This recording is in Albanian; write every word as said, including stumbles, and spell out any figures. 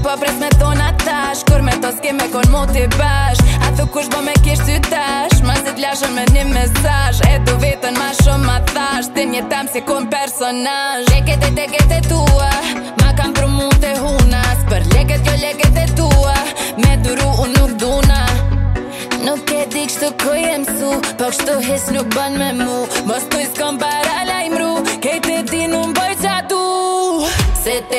po pres me tona tash Kur me to s'ke me kon moti bash A thu kush bo me kish ty tash Ma si t'lashën me një mesazh E du vetën ma shumë ma thash Ti një tam si kun personazh Leket e teket e tua Ma kam promu te hunas Për leket jo leket e tua Me duru unë nuk duna Nuk e di kështu ku jem su Po kështu his nuk ban me mu Mos tuj s'kom para lajmru Kejt e din unë boj qa du Se te